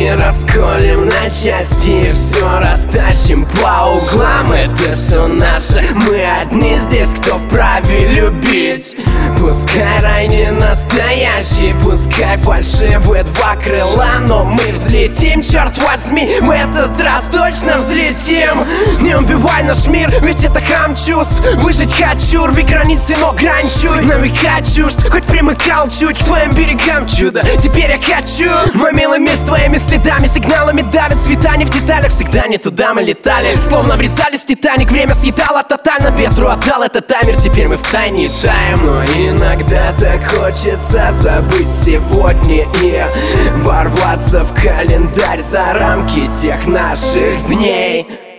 И расколем на части, все растащим по углам. Это все наше, мы одни здесь, кто вправе любить. Пускай рай не настоящий, пускай фальшивые два крыла, но мы взлетим, черт возьми, в этот раз точно взлетим. Не убивай наш мир, ведь это храм чувств. Выжить хочу, рви границы, но грань чуй. На века чужд, хоть примыкал чуть к твоим берегам чудо. Теперь я хочу мой милый мир с твоими следами. Сигналами давят цвета, не в деталях. Всегда не туда мы летали, словно врезались в Титаник. Время съедало тотально, ветру отдал этот таймер. Теперь мы втайне таем. Но иногда так хочется забыть сегодня и ворваться в календарь за рамки тех наших дней.